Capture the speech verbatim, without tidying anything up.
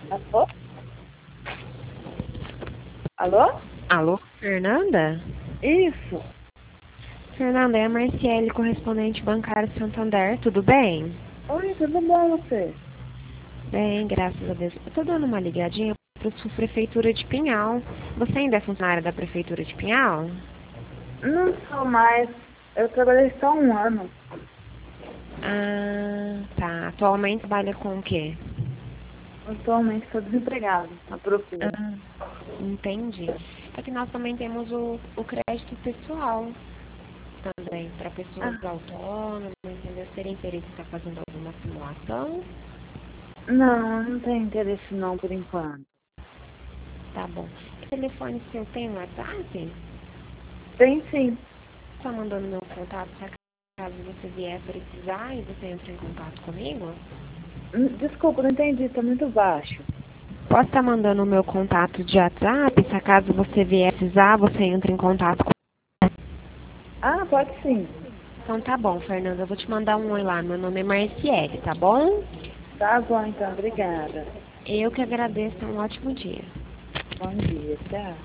Alô? Alô? Alô, Fernanda? Isso. Fernanda, é a Marciele, correspondente bancário Santander, tudo bem? Oi, tudo bom você? Bem, graças a Deus. Eu tô dando uma ligadinha para sua prefeitura de Pinhal. Você ainda é funcionária da prefeitura de Pinhal? Não sou mais. Eu trabalhei só um ano. Ah, tá. Atualmente trabalha com o quê? Atualmente estou desempregado, à procura. Ah, entendi. É que nós também temos o, o crédito pessoal também, para pessoas Ah, autônomas, entendeu? Seria interesse em estar fazendo alguma simulação? não, não tenho interesse não por enquanto. Tá bom. O telefone seu tem um WhatsApp? Tem sim. Tá mandando meu contato, se caso você vier precisar e você entra em contato comigo? Hum, Desculpa, não entendi, está muito baixo. Posso estar mandando o meu contato de WhatsApp, se caso você vier precisar, você entra em contato comigo. Ah, pode sim. Então tá bom, Fernanda, eu vou te mandar um oi lá. Meu nome é Marciele, tá bom? Tá bom então, obrigada. Eu que agradeço, um ótimo dia. Bom dia, tchau.